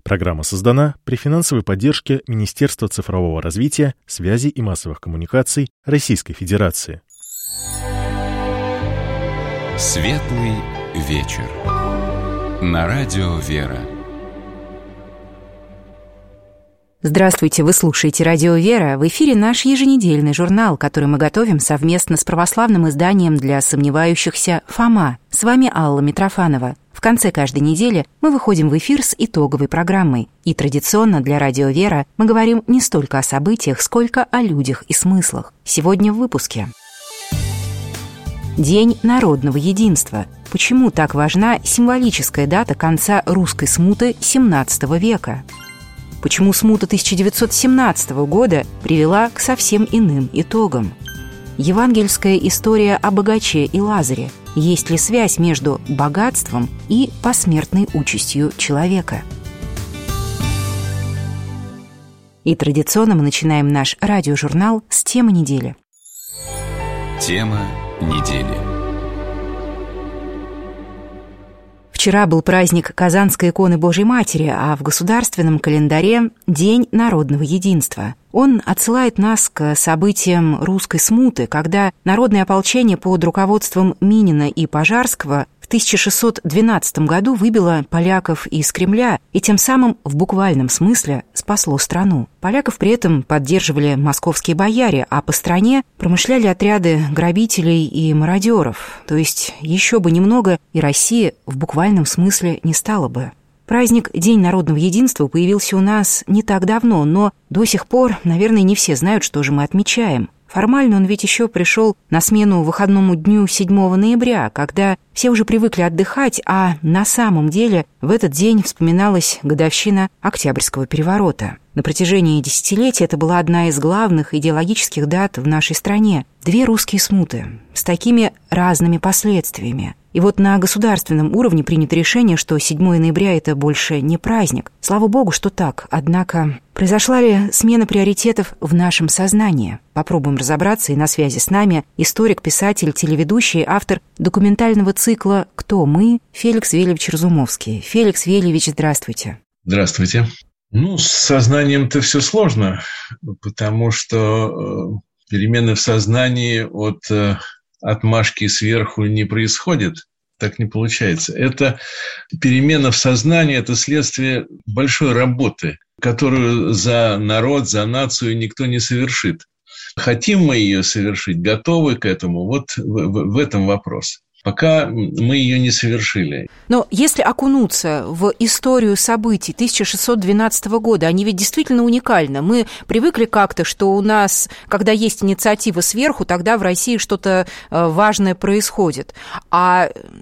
Программа создана при финансовой поддержке Министерства цифрового развития, связи и массовых коммуникаций Российской Федерации. Светлый вечер. На радио «Вера». Здравствуйте, вы слушаете «Радио Вера». В эфире наш еженедельный журнал, который мы готовим совместно с православным изданием для сомневающихся «Фома». С вами Алла Митрофанова. В конце каждой недели мы выходим в эфир с итоговой программой. И традиционно для «Радио Вера» мы говорим не столько о событиях, сколько о людях и смыслах. Сегодня в выпуске. День народного единства. Почему так важна символическая дата конца русской смуты XVII века? Почему смута 1917 года привела к совсем иным итогам? Евангельская история о богаче и Лазаре. Есть ли связь между богатством и посмертной участью человека? И традиционно мы начинаем наш радиожурнал с темы недели. Тема недели. Вчера был праздник Казанской иконы Божьей Матери, а в государственном календаре – День народного единства. Он отсылает нас к событиям русской смуты, когда народное ополчение под руководством Минина и Пожарского в 1612 году выбило поляков из Кремля и тем самым в буквальном смысле спасло страну. Поляков при этом поддерживали московские бояре, а по стране промышляли отряды грабителей и мародеров. То есть еще бы немного, и Россия в буквальном смысле не стала бы. Праздник День народного единства появился у нас не так давно, но до сих пор, наверное, не все знают, что же мы отмечаем. Формально он ведь еще пришел на смену выходному дню 7 ноября, когда все уже привыкли отдыхать, а на самом деле в этот день вспоминалась годовщина Октябрьского переворота. На протяжении десятилетий это была одна из главных идеологических дат в нашей стране. Две русские смуты с такими разными последствиями. И вот на государственном уровне принято решение, что 7 ноября – это больше не праздник. Слава богу, что так. Однако, произошла ли смена приоритетов в нашем сознании? Попробуем разобраться, и на связи с нами историк, писатель, телеведущий, автор документального цикла «Кто мы?» Феликс Велевич Разумовский. Феликс Велевич, здравствуйте. Здравствуйте. С сознанием-то все сложно, потому что перемены в сознании от отмашки сверху не происходит. Так не получается. Это перемена в сознании, это следствие большой работы, которую за народ, за нацию никто не совершит. Хотим мы ее совершить, готовы к этому, вот в этом вопрос. Пока мы ее не совершили. Но если окунуться в историю событий 1612 года, они ведь действительно уникальны. Мы привыкли как-то, что у нас, когда есть инициатива сверху, тогда в России что-то важное происходит. А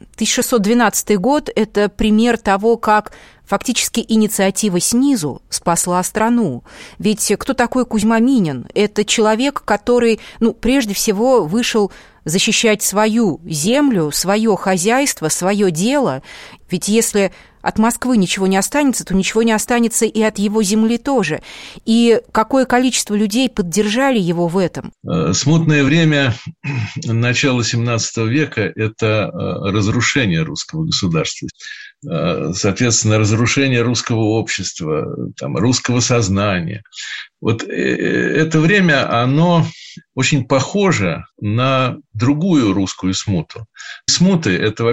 1612 год – это пример того, как фактически инициатива снизу спасла страну. Ведь кто такой Кузьма Минин? Это человек, который, прежде всего, вышел защищать свою землю, свое хозяйство, свое дело. Ведь если от Москвы ничего не останется, то ничего не останется и от его земли тоже. И какое количество людей поддержали его в этом? Смутное время начала XVII века – это разрушение русского государства. Соответственно, разрушение русского общества, русского сознания. Вот это время, оно очень похоже на другую русскую смуту. Смута –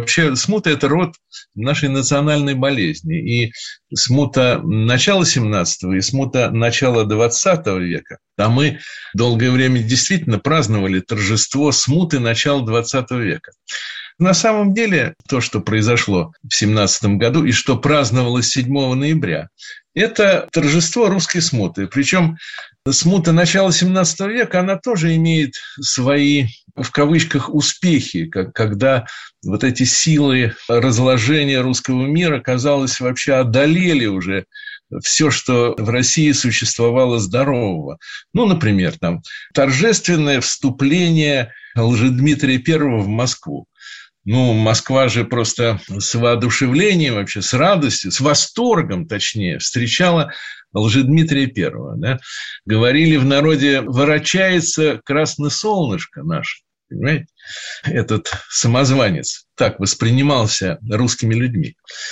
это род нашей национальной болезни. И смута начала XVII и смута начала XX века, а мы долгое время действительно праздновали торжество смуты начала XX века. На самом деле, то, что произошло в 17 году и что праздновалось 7 ноября, это торжество русской смуты. Причем смута начала 17 века, она тоже имеет свои, в кавычках, успехи, когда вот эти силы разложения русского мира, казалось, вообще одолели уже все, что в России существовало здорового. Например, торжественное вступление Лжедмитрия I в Москву. Москва же просто с воодушевлением вообще, с радостью, с восторгом, точнее, встречала Лжедмитрия I. Да? Говорили в народе: ворочается красное солнышко наше. Понимаете? Этот самозванец так воспринимался русскими людьми.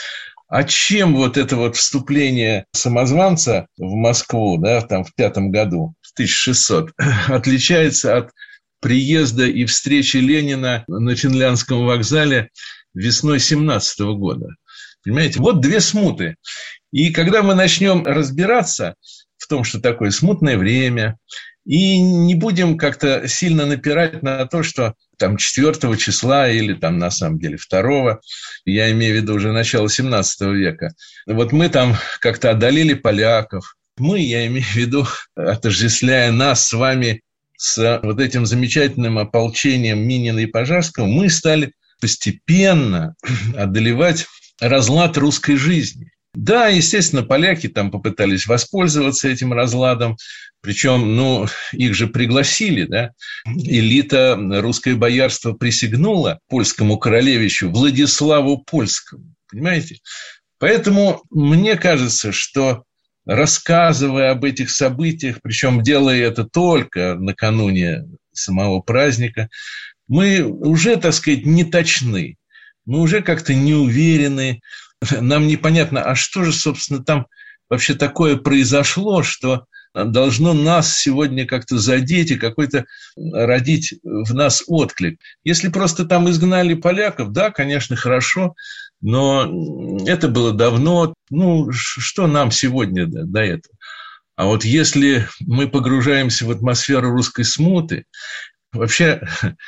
А чем вот это вот вступление самозванца в Москву, да, там в 5 году, в 1600, отличается от приезда и встречи Ленина на Финляндском вокзале весной 17 года? Понимаете, вот две смуты. И когда мы начнем разбираться в том, что такое смутное время, и не будем как-то сильно напирать на то, что там 4 числа или там на самом деле 2, я имею в виду уже начало 17 века, вот мы там как-то одолели поляков. Мы, я имею в виду, отождествляя нас с вами с вот этим замечательным ополчением Минина и Пожарского, мы стали постепенно одолевать разлад русской жизни. Да, естественно, поляки там попытались воспользоваться этим разладом, причем, их же пригласили, да, элита, русское боярство присягнуло польскому королевичу Владиславу Польскому, понимаете? Поэтому мне кажется, что рассказывая об этих событиях, причем делая это только накануне самого праздника, мы уже, так сказать, не точны, мы уже как-то не уверены, нам непонятно, а что же, собственно, там вообще такое произошло, что должно нас сегодня как-то задеть и какой-то родить в нас отклик. Если просто там изгнали поляков, да, конечно, хорошо, но это было давно. Что нам сегодня до этого? А вот если мы погружаемся в атмосферу русской смуты, вообще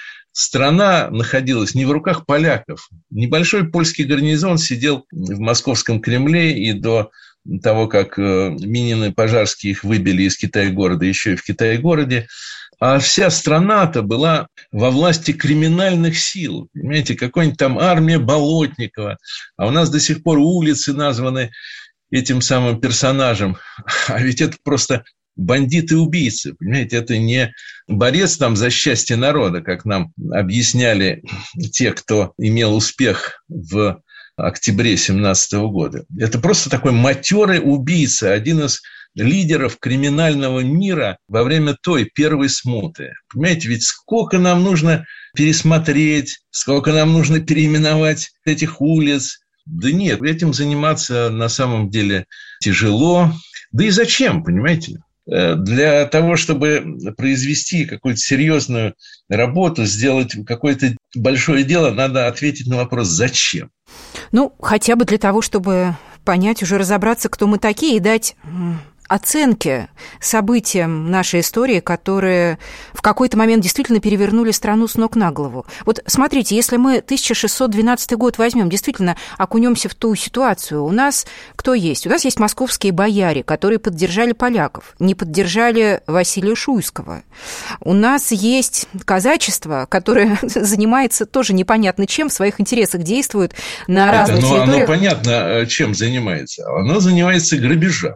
страна находилась не в руках поляков. Небольшой польский гарнизон сидел в московском Кремле, и до того, как Минин и Пожарский их выбили из Китай-города, еще и в Китай-городе, а вся страна-то была во власти криминальных сил. Понимаете, какой-нибудь там армия Болотникова, а у нас до сих пор улицы названы этим самым персонажем. А ведь это просто бандит и убийцы, понимаете, это не борец там за счастье народа, как нам объясняли те, кто имел успех в октябре 2017 года. Это просто такой матерый убийца, один из лидеров криминального мира во время той первой смуты. Понимаете, ведь сколько нам нужно пересмотреть, сколько нам нужно переименовать этих улиц. Да нет, этим заниматься на самом деле тяжело. Да и зачем, понимаете? Для того, чтобы произвести какую-то серьезную работу, сделать какое-то большое дело, надо ответить на вопрос «зачем?». Хотя бы для того, чтобы понять, уже разобраться, кто мы такие, и дать оценки событиям нашей истории, которые в какой-то момент действительно перевернули страну с ног на голову. Вот смотрите, если мы 1612 год возьмем, действительно окунемся в ту ситуацию, у нас кто есть? У нас есть московские бояре, которые поддержали поляков, не поддержали Василия Шуйского. У нас есть казачество, которое занимается тоже непонятно чем, в своих интересах действует на разных территориях. Оно понятно, чем занимается. Оно занимается грабежами.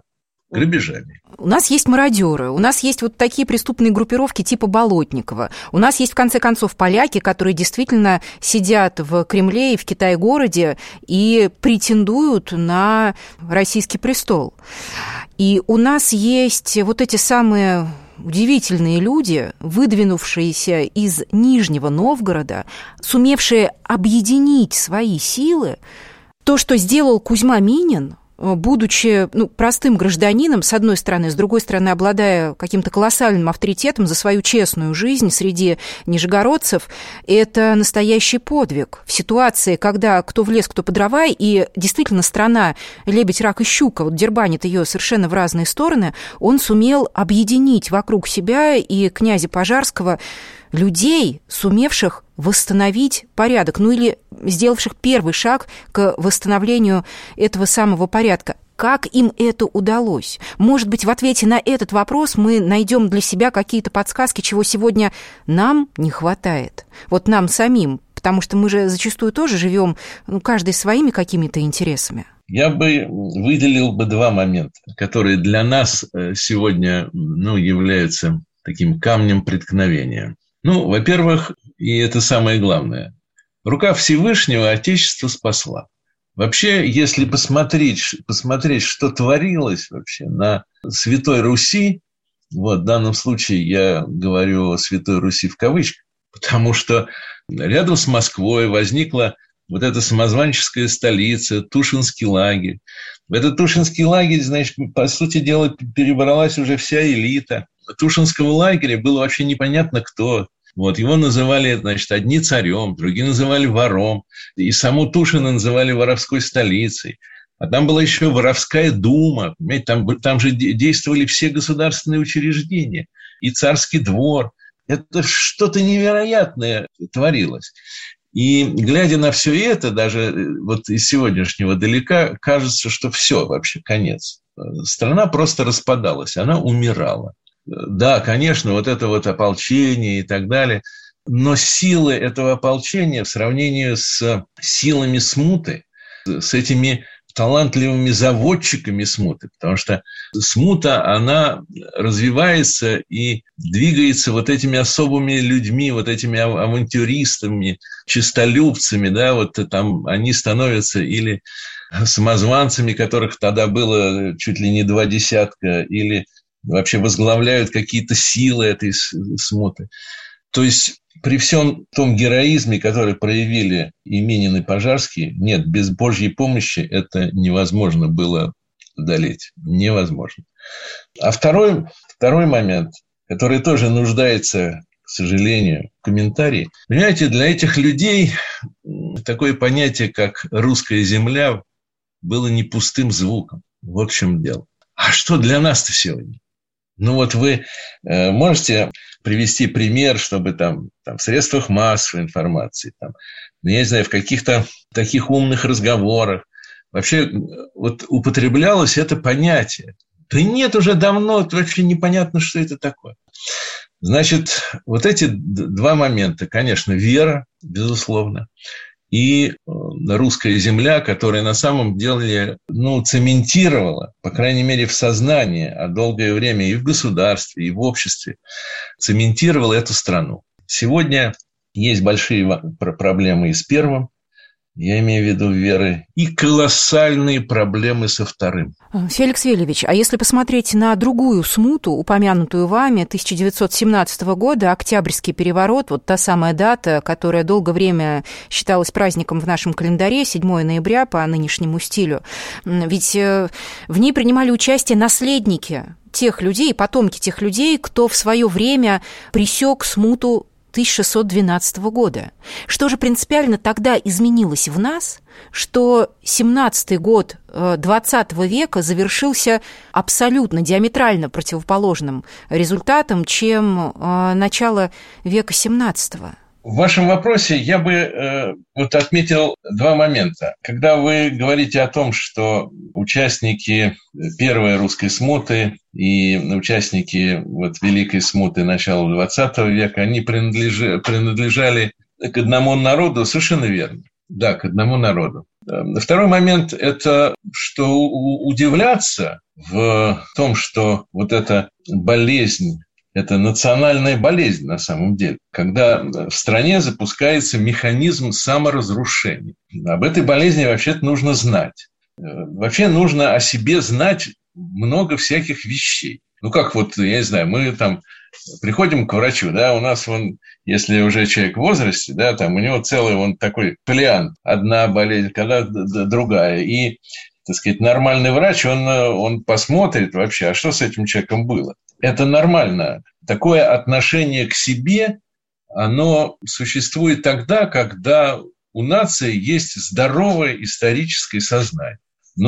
У нас есть мародеры, у нас есть вот такие преступные группировки типа Болотникова. У нас есть, в конце концов, поляки, которые действительно сидят в Кремле и в Китай-городе и претендуют на российский престол. И у нас есть вот эти самые удивительные люди, выдвинувшиеся из Нижнего Новгорода, сумевшие объединить свои силы. То, что сделал Кузьма Минин, будучи простым гражданином, с одной стороны, с другой стороны, обладая каким-то колоссальным авторитетом за свою честную жизнь среди нижегородцев, это настоящий подвиг. В ситуации, когда кто в лес, кто по дрова, и действительно страна лебедь, рак и щука, вот дербанит ее совершенно в разные стороны, он сумел объединить вокруг себя и князя Пожарского людей, сумевших восстановить порядок, или сделавших первый шаг к восстановлению этого самого порядка. Как им это удалось? Может быть, в ответе на этот вопрос мы найдем для себя какие-то подсказки, чего сегодня нам не хватает. Вот нам самим, потому что мы же зачастую тоже живем, каждый своими какими-то интересами. Я бы выделил два момента, которые для нас сегодня являются таким камнем преткновения. Во-первых, и это самое главное, рука Всевышнего Отечество спасла. Вообще, если посмотреть, что творилось вообще на Святой Руси, в данном случае я говорю о Святой Руси в кавычках, потому что рядом с Москвой возникла вот эта самозванческая столица, Тушинский лагерь. В этот Тушинский лагерь, значит, по сути дела, перебралась уже вся элита. Тушинского лагеря было вообще непонятно кто. Вот, его называли, значит, одни царем, другие называли вором, и саму Тушино называли воровской столицей. А там была еще воровская дума, понимаете, там же действовали все государственные учреждения, и царский двор. Это что-то невероятное творилось. И глядя на все это, даже вот из сегодняшнего далека, кажется, что все, вообще конец. Страна просто распадалась, она умирала. Да, конечно, вот это вот ополчение и так далее, но силы этого ополчения в сравнении с силами смуты, с этими талантливыми заводчиками смуты, потому что смута, она развивается и двигается вот этими особыми людьми, вот этими авантюристами, честолюбцами, да, вот там они становятся или самозванцами, которых тогда было чуть ли не 2 десятка, или вообще возглавляют какие-то силы этой смуты. То есть при всем том героизме, который проявили и Минин, и Пожарский, нет, без Божьей помощи это невозможно было одолеть. Невозможно. А второй момент, который тоже нуждается, к сожалению, в комментарии. Понимаете, для этих людей такое понятие, как русская земля, было не пустым звуком. Вот в чем дело. А что для нас-то сегодня? Ну вот вы можете привести пример, чтобы там в средствах массовой информации, там, я не знаю, в каких-то таких умных разговорах вообще вот употреблялось это понятие. Да нет, уже давно, вообще непонятно, что это такое. Значит, вот эти 2 момента, конечно, вера, безусловно, и русская земля, которая на самом деле цементировала, по крайней мере, в сознании, а долгое время и в государстве, и в обществе, цементировала эту страну. Сегодня есть большие проблемы и с первым, я имею в виду веры, и колоссальные проблемы со вторым. Феликс Велевич, а если посмотреть на другую смуту, упомянутую вами, 1917 года, Октябрьский переворот, вот та самая дата, которая долгое время считалась праздником в нашем календаре, 7 ноября по нынешнему стилю, ведь в ней принимали участие наследники тех людей, потомки тех людей, кто в свое время пресек смуту 1612 года. Что же принципиально тогда изменилось в нас, что 17-й год 20 века завершился абсолютно диаметрально противоположным результатом, чем начало века 17-го? В вашем вопросе я бы отметил 2 момента. Когда вы говорите о том, что участники первой русской смуты и участники Великой смуты начала XX века, они принадлежали к одному народу, совершенно верно. Да, к одному народу. Второй момент – это что удивляться в том, что вот эта болезнь, это национальная болезнь на самом деле, когда в стране запускается механизм саморазрушения. Об этой болезни вообще-то нужно знать. Вообще нужно о себе знать много всяких вещей. Как я не знаю, мы там приходим к врачу, да, у нас если уже человек в возрасте, да, там у него целый такой плеяд, одна болезнь, когда другая. И, так сказать, нормальный врач, он посмотрит вообще, а что с этим человеком было. Это нормально. Такое отношение к себе, оно существует тогда, когда у нации есть здоровое историческое сознание.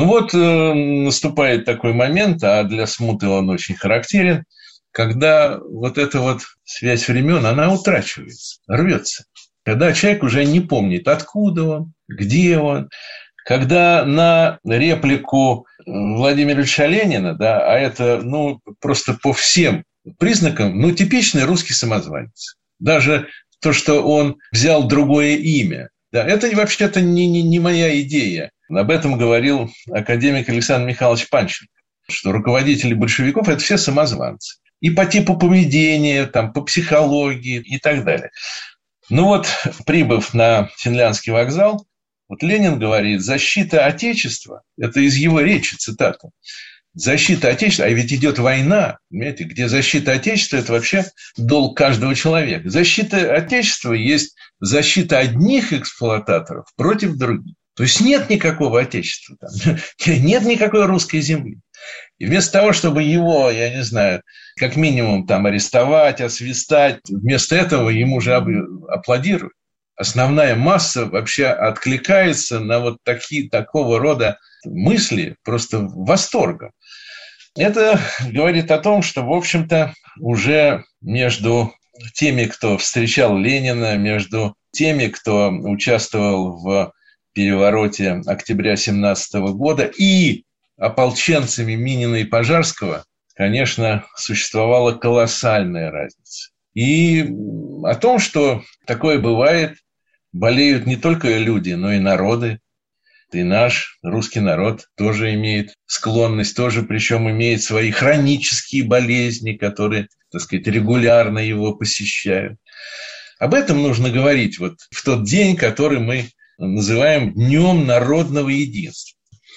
Наступает такой момент, а для смуты он очень характерен, когда эта связь времен, она утрачивается, рвется. Когда человек уже не помнит, откуда он, где он. Когда на реплику Владимира Ильича Ленина, да, а это, просто по всем признакам, типичный русский самозванец. Даже то, что он взял другое имя, да, это вообще-то не моя идея. Об этом говорил академик Александр Михайлович Панченко, что руководители большевиков – это все самозванцы. И по типу поведения, по психологии и так далее. Прибыв на Финляндский вокзал, Ленин говорит: защита Отечества, это из его речи, цитата, защита Отечества, а ведь идет война, понимаете, где защита Отечества – это вообще долг каждого человека. Защита Отечества есть защита одних эксплуататоров против других. То есть нет никакого Отечества, там, нет никакой русской земли. И вместо того, чтобы его, я не знаю, как минимум там арестовать, освистать, вместо этого ему же аплодируют. Основная масса вообще откликается на вот такого рода мысли просто восторгом. Это говорит о том, что, в общем-то, уже между теми, кто встречал Ленина, между теми, кто участвовал в перевороте октября 1917 года и ополченцами Минина и Пожарского, конечно, существовала колоссальная разница. И о том, что такое бывает, болеют не только люди, но и народы. И наш русский народ тоже имеет склонность, тоже причем имеет свои хронические болезни, которые, так сказать, регулярно его посещают. Об этом нужно говорить вот в тот день, который мы называем Днем народного единства.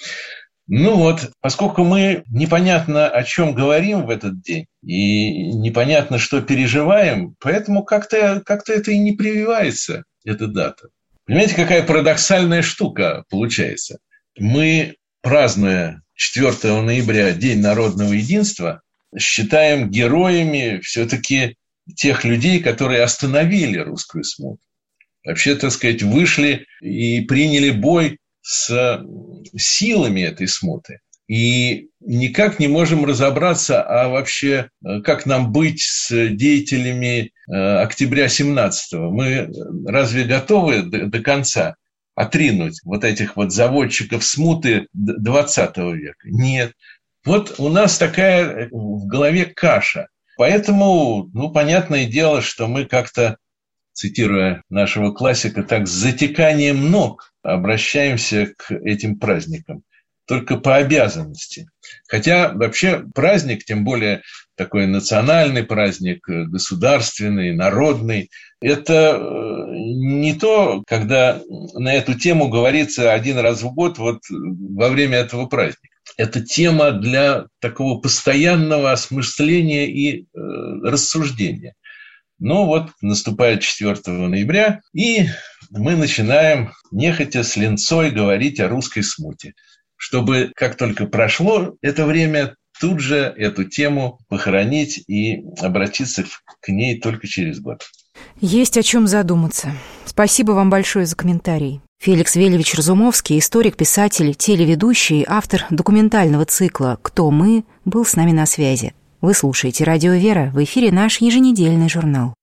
Ну вот, поскольку мы непонятно о чем говорим в этот день и непонятно, что переживаем, поэтому как-то это и не прививается, эта дата. Понимаете, какая парадоксальная штука получается? Мы, празднуя 4 ноября День народного единства, считаем героями все-таки тех людей, которые остановили русскую смуту. Вообще, так сказать, вышли и приняли бой с силами этой смуты. И никак не можем разобраться, а вообще, как нам быть с деятелями октября 17-го. Мы разве готовы до конца отринуть вот этих вот заводчиков смуты 20 века? Нет. Вот у нас такая в голове каша. Поэтому, понятное дело, что мы как-то, цитируя нашего классика, так с затеканием ног обращаемся к этим праздникам. Только по обязанности. Хотя вообще праздник, тем более такой национальный праздник, государственный, народный, это не то, когда на эту тему говорится один раз в год вот во время этого праздника. Это тема для такого постоянного осмысления и рассуждения. Ну вот наступает 4 ноября, и мы начинаем нехотя с линцой говорить о русской смуте, чтобы, как только прошло это время, тут же эту тему похоронить и обратиться к ней только через год. Есть о чем задуматься. Спасибо вам большое за комментарий. Феликс Велевич Разумовский, историк, писатель, телеведущий, автор документального цикла «Кто мы?», был с нами на связи. Вы слушаете «Радио Вера», в эфире наш еженедельный журнал.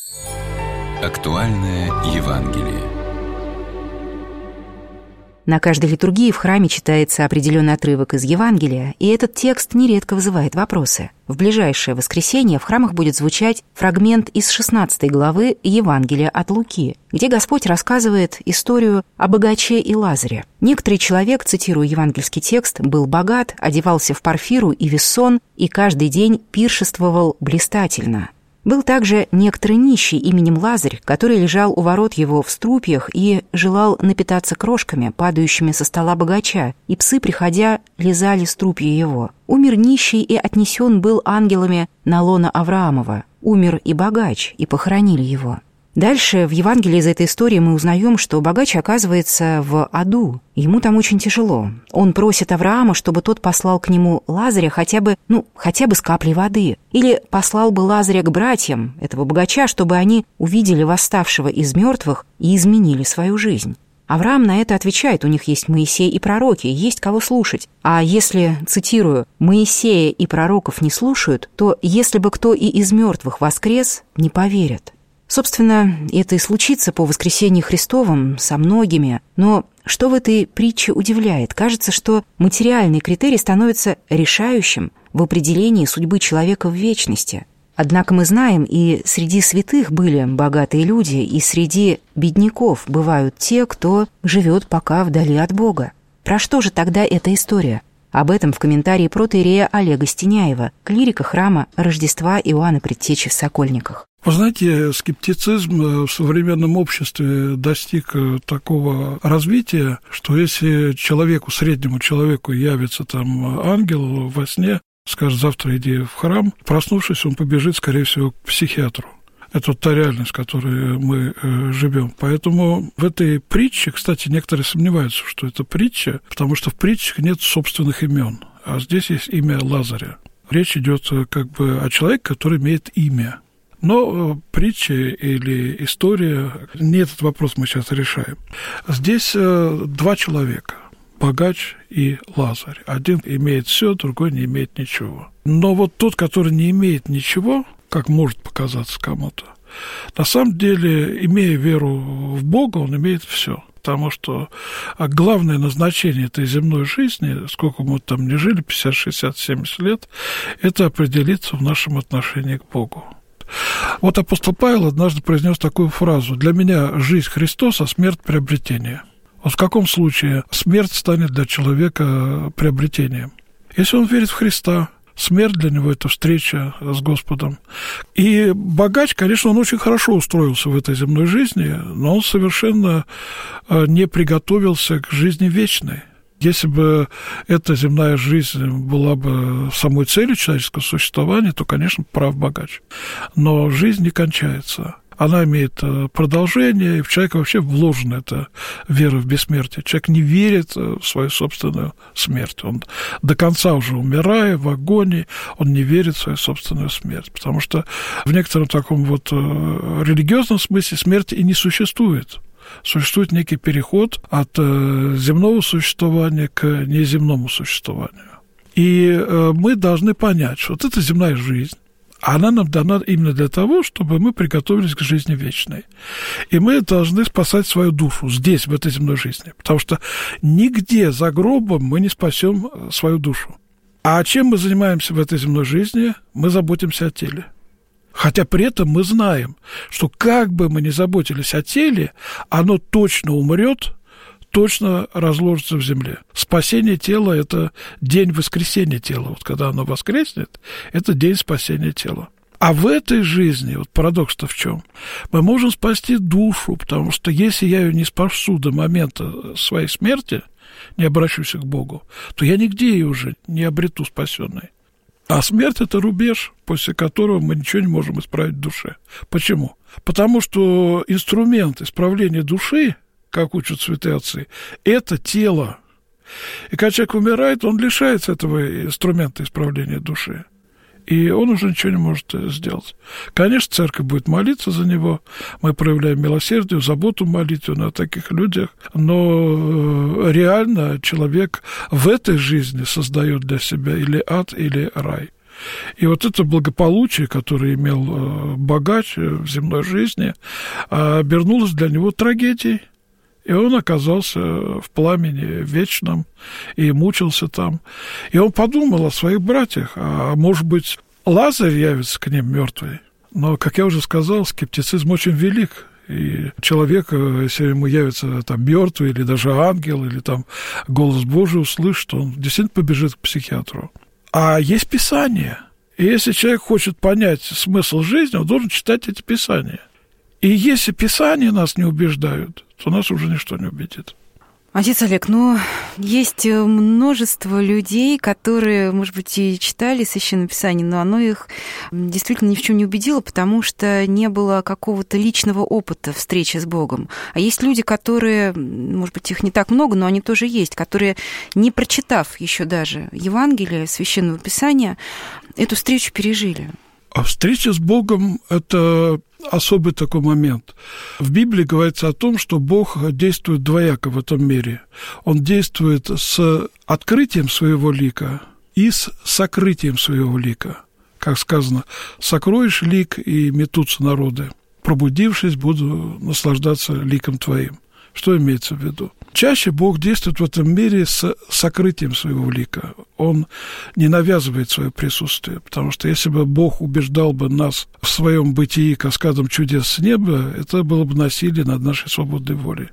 Актуальное Евангелие. На каждой литургии в храме читается определенный отрывок из Евангелия, и этот текст нередко вызывает вопросы. В ближайшее воскресенье в храмах будет звучать фрагмент из 16 главы Евангелия от Луки, где Господь рассказывает историю о богаче и Лазаре. Некоторый человек, цитирую евангельский текст, был богат, одевался в парфиру и вессон, и каждый день пиршествовал блистательно. Был также некоторый нищий именем Лазарь, который лежал у ворот его в струпьях и желал напитаться крошками, падающими со стола богача, и псы, приходя, лизали струпья его. Умер нищий и отнесен был ангелами на лоно Авраамова. Умер и богач, и похоронили его. Дальше в Евангелии из этой истории мы узнаем, что богач оказывается в аду. Ему там очень тяжело. Он просит Авраама, чтобы тот послал к нему Лазаря хотя бы с каплей воды. Или послал бы Лазаря к братьям этого богача, чтобы они увидели восставшего из мертвых и изменили свою жизнь. Авраам на это отвечает: у них есть Моисей и пророки, есть кого слушать. А если, цитирую, «Моисея и пророков не слушают, то если бы кто и из мертвых воскрес, не поверят». Собственно, это и случится по воскресении Христовом со многими. Но что в этой притче удивляет? Кажется, что материальный критерий становится решающим в определении судьбы человека в вечности. Однако мы знаем, и среди святых были богатые люди, и среди бедняков бывают те, кто живет пока вдали от Бога. Про что же тогда эта история? Об этом в комментарии протоиерея Олега Стеняева, клирика храма Рождества Иоанна Предтечи в Сокольниках. Вы знаете, скептицизм в современном обществе достиг такого развития, что если среднему человеку явится там ангел во сне, скажет: завтра иди в храм, проснувшись, он побежит, скорее всего, к психиатру. Это та реальность, в которой мы живем. Поэтому в этой притче, кстати, некоторые сомневаются, что это притча, потому что в притчах нет собственных имен, а здесь есть имя Лазаря. Речь идет как бы о человеке, который имеет имя. Но притча или история, не этот вопрос мы сейчас решаем. Здесь два человека, богач и Лазарь. Один имеет все, другой не имеет ничего. Но вот тот, который не имеет ничего, как может показаться кому-то, на самом деле, имея веру в Бога, он имеет все. Потому что главное назначение этой земной жизни, сколько мы там не жили, 50, 60, 70 лет, это определиться в нашем отношении к Богу. Вот апостол Павел однажды произнес такую фразу: «Для меня жизнь Христос, а смерть приобретение». Вот в каком случае смерть станет для человека приобретением? Если он верит в Христа, смерть для него – это встреча с Господом. И богач, конечно, он очень хорошо устроился в этой земной жизни, но он совершенно не приготовился к жизни вечной. Если бы эта земная жизнь была бы самой целью человеческого существования, то, конечно, прав богач. Но жизнь не кончается. Она имеет продолжение, и в человека вообще вложена эта вера в бессмертие. Человек не верит в свою собственную смерть. Он до конца уже умирая, в агонии, он не верит в свою собственную смерть. Потому что в некотором таком вот религиозном смысле смерти и не существует. Существует некий переход от земного существования к неземному существованию. И мы должны понять, что вот эта земная жизнь, она нам дана именно для того, чтобы мы приготовились к жизни вечной. И мы должны спасать свою душу здесь, в этой земной жизни. Потому что нигде за гробом мы не спасем свою душу. А чем мы занимаемся в этой земной жизни? Мы заботимся о теле. Хотя при этом мы знаем, что как бы мы ни заботились о теле, оно точно умрет, точно разложится в земле. Спасение тела – это день воскресения тела. Вот когда оно воскреснет, это день спасения тела. А в этой жизни, вот парадокс-то в чем? Мы можем спасти душу, потому что если я ее не спасу до момента своей смерти, не обращусь к Богу, то я нигде ее уже не обрету спасенной. А смерть – это рубеж, после которого мы ничего не можем исправить в душе. Почему? Потому что инструмент исправления души, как учат святые отцы, это тело. И когда человек умирает, он лишается этого инструмента исправления души. И он уже ничего не может сделать. Конечно, церковь будет молиться за него. Мы проявляем милосердие, заботу, молитву на таких людях. Но реально человек в этой жизни создает для себя или ад, или рай. И вот это благополучие, которое имел богач в земной жизни, обернулось для него трагедией. И он оказался в пламени вечном и мучился там. И он подумал о своих братьях, а может быть, Лазарь явится к ним мертвый. Но, как я уже сказал, скептицизм очень велик. И человек, если ему явится там мертвый, или даже ангел, или там голос Божий услышит, он действительно побежит к психиатру. А есть Писание. И если человек хочет понять смысл жизни, он должен читать эти Писания. И если Писания нас не убеждают, то нас уже ничто не убедит. Отец Олег, есть множество людей, которые, может быть, и читали Священное Писание, но оно их действительно ни в чем не убедило, потому что не было какого-то личного опыта встречи с Богом. А есть люди, которые, может быть, их не так много, но они тоже есть, которые, не прочитав еще даже Евангелие, Священного Писания, эту встречу пережили. А встреча с Богом – это особый такой момент. В Библии говорится о том, что Бог действует двояко в этом мире. Он действует с открытием своего лика и с сокрытием своего лика. Как сказано, «Сокроешь лик, и метутся народы. Пробудившись, буду наслаждаться ликом твоим». Что имеется в виду? Чаще Бог действует в этом мире с сокрытием своего лика. Он не навязывает свое присутствие, потому что если бы Бог убеждал бы нас в своем бытии каскадом чудес с неба, это было бы насилие над нашей свободной волей.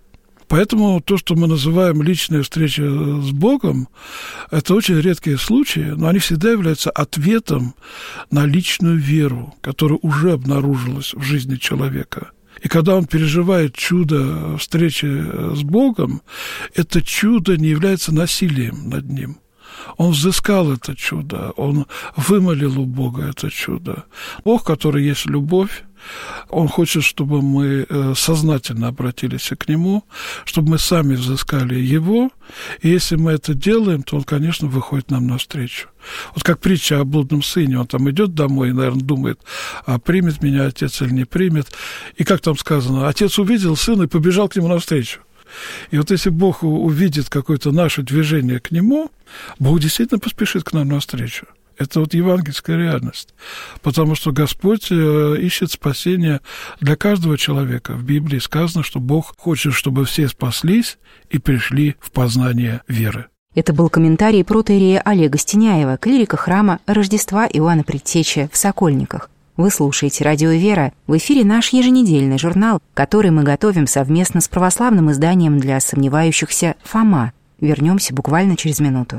Поэтому то, что мы называем личная встреча с Богом, это очень редкие случаи, но они всегда являются ответом на личную веру, которая уже обнаружилась в жизни человека. И когда он переживает чудо встречи с Богом, это чудо не является насилием над ним. Он взыскал это чудо, он вымолил у Бога это чудо. Бог, который есть любовь, Он хочет, чтобы мы сознательно обратились к Нему, чтобы мы сами взыскали Его, и если мы это делаем, то Он, конечно, выходит нам навстречу. Вот как притча о блудном сыне, он там идет домой и, наверное, думает, а примет меня отец или не примет. И как там сказано, отец увидел сына и побежал к нему навстречу. И вот если Бог увидит какое-то наше движение к Нему, Бог действительно поспешит к нам навстречу. Это вот евангельская реальность. Потому что Господь ищет спасения для каждого человека. В Библии сказано, что Бог хочет, чтобы все спаслись и пришли в познание веры. Это был комментарий протоиерея Олега Стеняева, клирика храма Рождества Иоанна Предтечи в Сокольниках. Вы слушаете «Радио Вера». В эфире наш еженедельный журнал, который мы готовим совместно с православным изданием для сомневающихся «Фома». Вернемся буквально через минуту.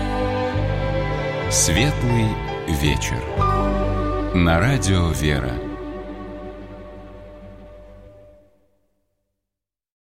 Светлый вечер. На радио «Вера».